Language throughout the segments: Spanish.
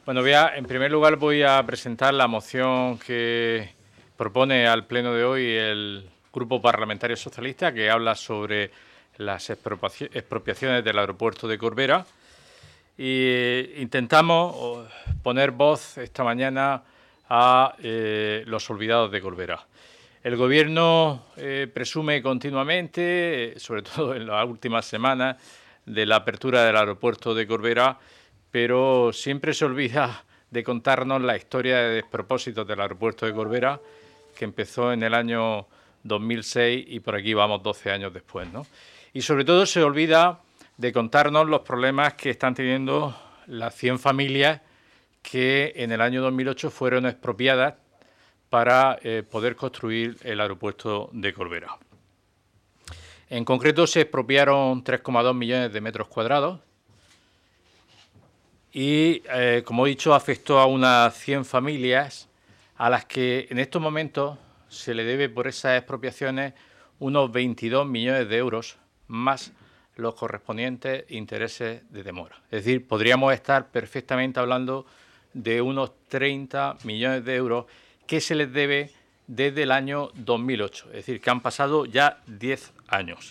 Bueno, en primer lugar voy a presentar la moción que propone al pleno de hoy el Grupo Parlamentario Socialista, que habla sobre las expropiaciones del aeropuerto de Corbera. Y intentamos poner voz esta mañana a los olvidados de Corbera. El Gobierno presume continuamente, sobre todo en las últimas semanas, de la apertura del aeropuerto de Corbera, pero siempre se olvida de contarnos la historia de despropósitos del aeropuerto de Corbera, que empezó en el año 2006 y por aquí vamos 12 años después, ¿no? Y sobre todo se olvida de contarnos los problemas que están teniendo las 100 familias que en el año 2008 fueron expropiadas para poder construir el aeropuerto de Corbera. En concreto se expropiaron 3,2 millones de metros cuadrados y, como he dicho, afectó a unas 100 familias a las que en estos momentos se le debe por esas expropiaciones unos 22 millones de euros más los correspondientes intereses de demora. Es decir, podríamos estar perfectamente hablando de unos 30 millones de euros que se les debe desde el año 2008. Es decir, que han pasado ya 10 años.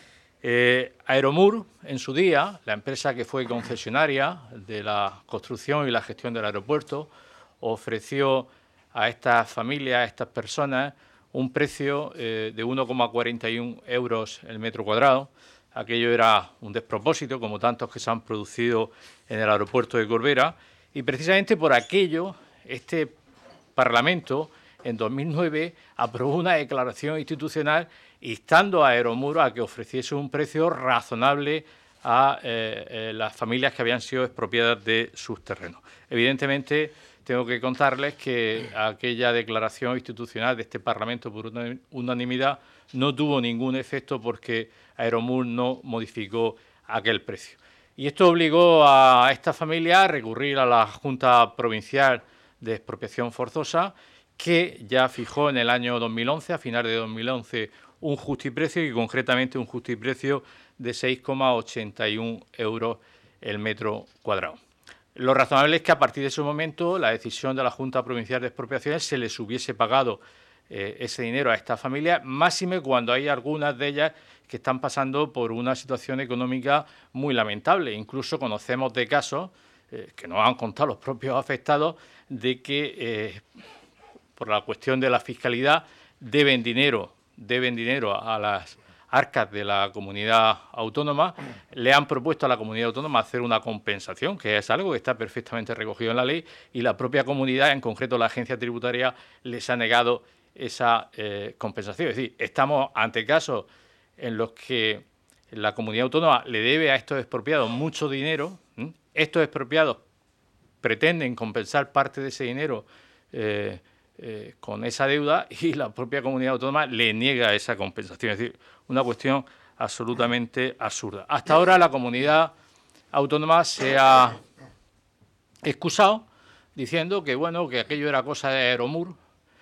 Aeromur, en su día, la empresa que fue concesionaria de la construcción y la gestión del aeropuerto, ofreció a estas familias, a estas personas, un precio de 1,41 euros el metro cuadrado. Aquello era un despropósito, como tantos que se han producido en el aeropuerto de Corbera, y precisamente por aquello este Parlamento en 2009 aprobó una declaración institucional instando a Aeromur a que ofreciese un precio razonable a las familias que habían sido expropiadas de sus terrenos. Evidentemente, tengo que contarles que aquella declaración institucional de este Parlamento por unanimidad no tuvo ningún efecto porque Aeromur no modificó aquel precio. Y esto obligó a esta familia a recurrir a la Junta Provincial de Expropiación Forzosa, que ya fijó en el año 2011, a finales de 2011, un justiprecio y concretamente un justiprecio de 6,81 euros el metro cuadrado. Lo razonable es que a partir de ese momento la decisión de la Junta Provincial de Expropiaciones se les hubiese pagado ese dinero a estas familias, máxime cuando hay algunas de ellas que están pasando por una situación económica muy lamentable. Incluso conocemos de casos que nos han contado los propios afectados de que por la cuestión de la fiscalidad deben dinero a las arcas de la comunidad autónoma, le han propuesto a la comunidad autónoma hacer una compensación, que es algo que está perfectamente recogido en la ley, y la propia comunidad, en concreto la agencia tributaria, les ha negado esa compensación. Es decir, estamos ante casos en los que la comunidad autónoma le debe a estos expropiados mucho dinero. Estos expropiados pretenden compensar parte de ese dinero con esa deuda y la propia comunidad autónoma le niega esa compensación. Es decir, una cuestión absolutamente absurda. Hasta ahora la comunidad autónoma se ha excusado diciendo que, bueno, que aquello era cosa de Aeromur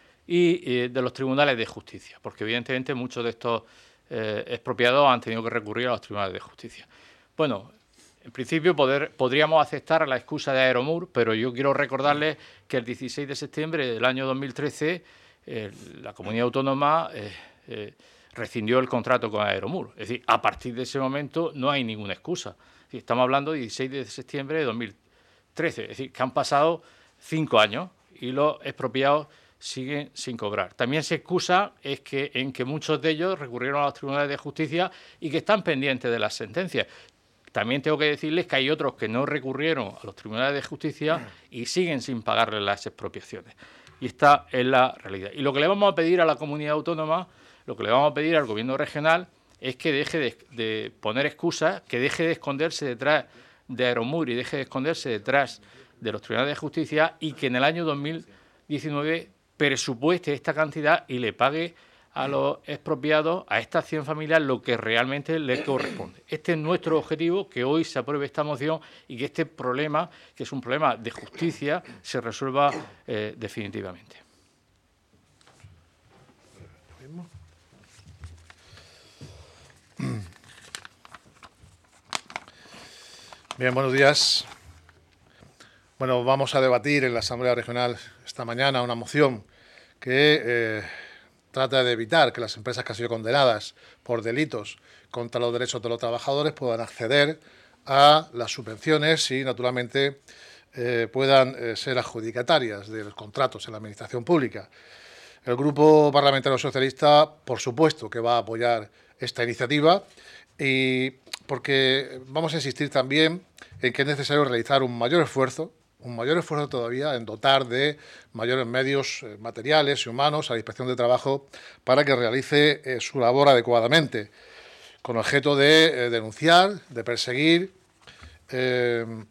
y de los tribunales de justicia, porque evidentemente muchos de estos expropiados han tenido que recurrir a los tribunales de justicia. Bueno, en principio podríamos aceptar la excusa de Aeromur, pero yo quiero recordarles que el 16 de septiembre del año 2013 la comunidad autónoma rescindió el contrato con Aeromur. Es decir, a partir de ese momento no hay ninguna excusa. Es decir, estamos hablando del 16 de septiembre de 2013. Es decir, que han pasado 5 años y los expropiados siguen sin cobrar. También se excusa en que muchos de ellos recurrieron a los tribunales de justicia y que están pendientes de las sentencias. También tengo que decirles que hay otros que no recurrieron a los tribunales de justicia y siguen sin pagarles las expropiaciones. Y esta es la realidad. Y lo que le vamos a pedir a la comunidad autónoma, lo que le vamos a pedir al gobierno regional, es que deje de poner excusas, que deje de esconderse detrás de Aeromur y deje de esconderse detrás de los tribunales de justicia y que en el año 2019 presupueste esta cantidad y le pague a los expropiados, a estas 100 familias, lo que realmente les corresponde. Este es nuestro objetivo, que hoy se apruebe esta moción y que este problema, que es un problema de justicia, se resuelva definitivamente. Bien, buenos días. Bueno, vamos a debatir en la Asamblea Regional esta mañana una moción que trata de evitar que las empresas que han sido condenadas por delitos contra los derechos de los trabajadores puedan acceder a las subvenciones y, naturalmente, puedan ser adjudicatarias de los contratos en la Administración Pública. El Grupo Parlamentario Socialista, por supuesto, que va a apoyar esta iniciativa, y porque vamos a insistir también en que es necesario realizar un mayor esfuerzo todavía en dotar de mayores medios materiales y humanos a la Inspección de Trabajo para que realice su labor adecuadamente, con objeto de denunciar, de perseguir en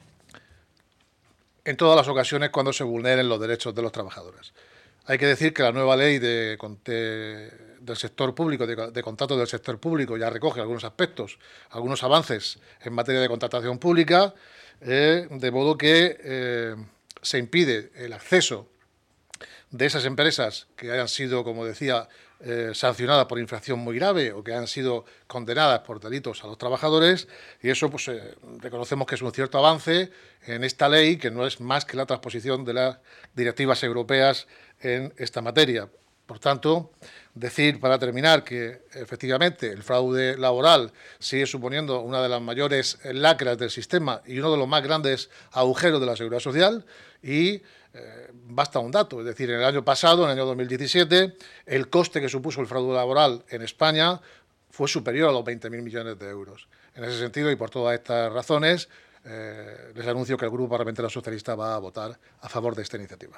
todas las ocasiones cuando se vulneren los derechos de los trabajadores. Hay que decir que la nueva ley del sector público, de contratos del sector público, ya recoge algunos aspectos, algunos avances en materia de contratación pública, de modo que se impide el acceso de esas empresas que hayan sido, como decía, sancionadas por infracción muy grave o que hayan sido condenadas por delitos a los trabajadores, y eso pues reconocemos que es un cierto avance en esta ley, que no es más que la transposición de las directivas europeas en esta materia. Por tanto, decir, para terminar, que efectivamente el fraude laboral sigue suponiendo una de las mayores lacras del sistema y uno de los más grandes agujeros de la seguridad social, y basta un dato, es decir, en el año pasado, en el año 2017, el coste que supuso el fraude laboral en España fue superior a los 20.000 millones de euros. En ese sentido, y por todas estas razones, les anuncio que el Grupo Parlamentario Socialista va a votar a favor de esta iniciativa.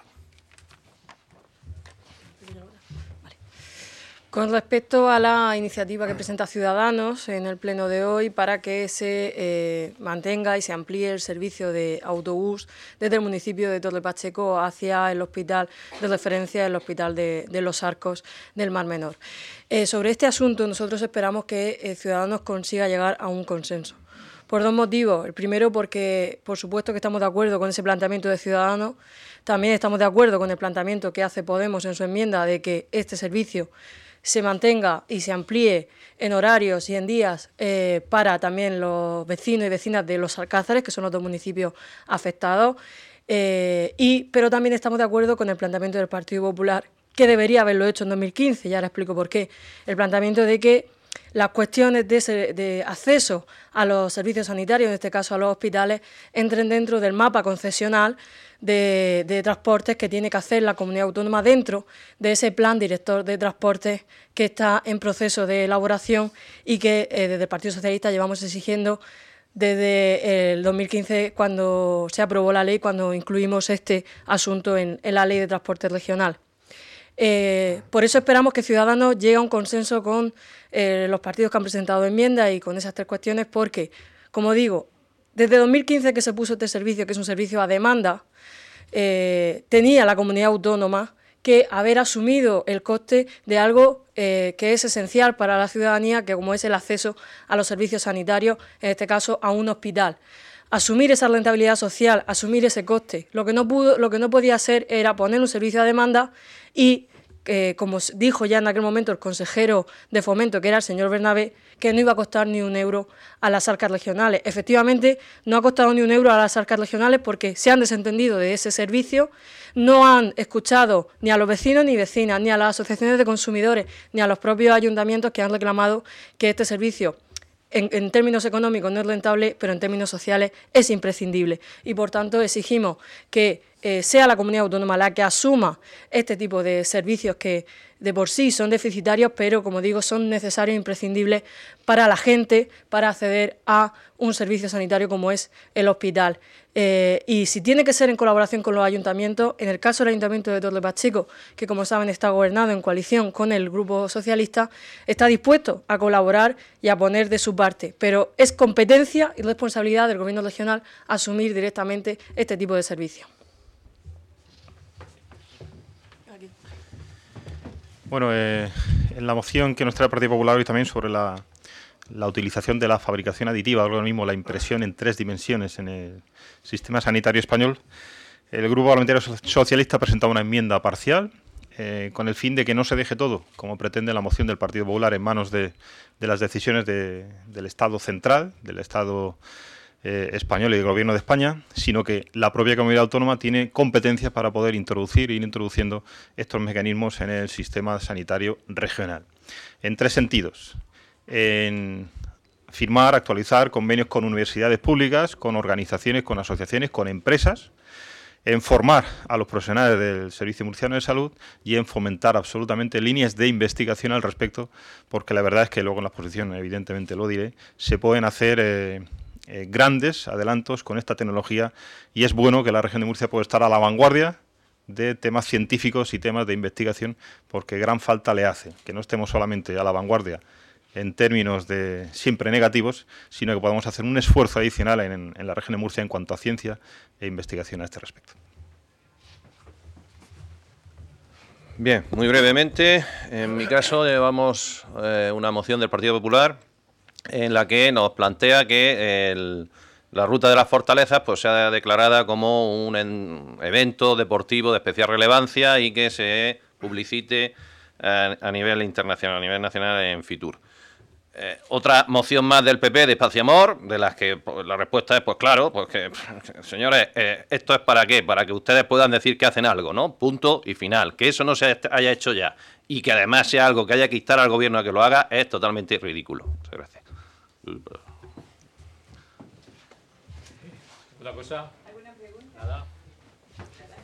Con respecto a la iniciativa que presenta Ciudadanos en el pleno de hoy para que se mantenga y se amplíe el servicio de autobús desde el municipio de Torre Pacheco hacia el hospital de referencia, el hospital de Los Arcos del Mar Menor. Sobre este asunto nosotros esperamos que Ciudadanos consiga llegar a un consenso. Por dos motivos. El primero, porque por supuesto que estamos de acuerdo con ese planteamiento de Ciudadanos. También estamos de acuerdo con el planteamiento que hace Podemos en su enmienda de que este servicio se mantenga y se amplíe en horarios y en días para también los vecinos y vecinas de Los Alcázares, que son los dos municipios afectados. Pero también estamos de acuerdo con el planteamiento del Partido Popular, que debería haberlo hecho en 2015, y ahora explico por qué. El planteamiento de que las cuestiones de acceso a los servicios sanitarios, en este caso a los hospitales, entren dentro del mapa concesional de transportes que tiene que hacer la comunidad autónoma dentro de ese plan director de transportes que está en proceso de elaboración y que desde el Partido Socialista llevamos exigiendo desde el 2015, cuando se aprobó la ley, cuando incluimos este asunto en la ley de transporte regional. Por eso esperamos que Ciudadanos llegue a un consenso con los partidos que han presentado enmiendas y con esas tres cuestiones, porque, como digo, desde 2015 que se puso este servicio, que es un servicio a demanda, tenía la comunidad autónoma que haber asumido el coste de algo que es esencial para la ciudadanía, que como es el acceso a los servicios sanitarios, en este caso a un hospital. Asumir esa rentabilidad social, asumir ese coste. Lo que no podía hacer era poner un servicio a demanda y, como dijo ya en aquel momento el consejero de Fomento, que era el señor Bernabé, que no iba a costar ni un euro a las arcas regionales. Efectivamente, no ha costado ni un euro a las arcas regionales porque se han desentendido de ese servicio, no han escuchado ni a los vecinos ni vecinas, ni a las asociaciones de consumidores, ni a los propios ayuntamientos que han reclamado que este servicio, en términos económicos no es rentable, pero en términos sociales es imprescindible. Y por tanto exigimos que sea la comunidad autónoma la que asuma este tipo de servicios que de por sí son deficitarios, pero como digo, son necesarios e imprescindibles para la gente, para acceder a un servicio sanitario como es el hospital. Y si tiene que ser en colaboración con los ayuntamientos, en el caso del Ayuntamiento de Torre Pacheco, que como saben está gobernado en coalición con el Grupo Socialista, está dispuesto a colaborar y a poner de su parte, pero es competencia y responsabilidad del Gobierno regional asumir directamente este tipo de servicios. Bueno, en la moción que nos trae el Partido Popular hoy también sobre la utilización de la fabricación aditiva, o lo mismo la impresión en 3 dimensiones en el sistema sanitario español, el Grupo Parlamentario Socialista ha presentado una enmienda parcial con el fin de que no se deje todo, como pretende la moción del Partido Popular, en manos de las decisiones del Estado central, del Estado español y del Gobierno de España, sino que la propia comunidad autónoma tiene competencias para poder introducir e ir introduciendo estos mecanismos en el sistema sanitario regional. En 3 sentidos. En firmar, actualizar convenios con universidades públicas, con organizaciones, con asociaciones, con empresas, en formar a los profesionales del Servicio Murciano de Salud y en fomentar absolutamente líneas de investigación al respecto, porque la verdad es que luego en la exposición, evidentemente lo diré, se pueden hacer grandes adelantos con esta tecnología y es bueno que la región de Murcia pueda estar a la vanguardia de temas científicos y temas de investigación, porque gran falta le hace que no estemos solamente a la vanguardia en términos de siempre negativos, sino que podamos hacer un esfuerzo adicional en la región de Murcia en cuanto a ciencia e investigación a este respecto. Bien, muy brevemente, en mi caso llevamos una moción del Partido Popular en la que nos plantea que la Ruta de las Fortalezas pues sea declarada como un evento deportivo de especial relevancia y que se publicite a nivel internacional, a nivel nacional en Fitur. Otra moción más del PP de Paz y Amor, de las que pues, la respuesta es, pues claro, pues que, señores, ¿esto es para qué? Para que ustedes puedan decir que hacen algo, ¿no? Punto y final. Que eso no se haya hecho ya y que además sea algo que haya que instar al gobierno a que lo haga es totalmente ridículo. Muchas gracias. ¿Otra cosa? ¿Alguna pregunta? Nada.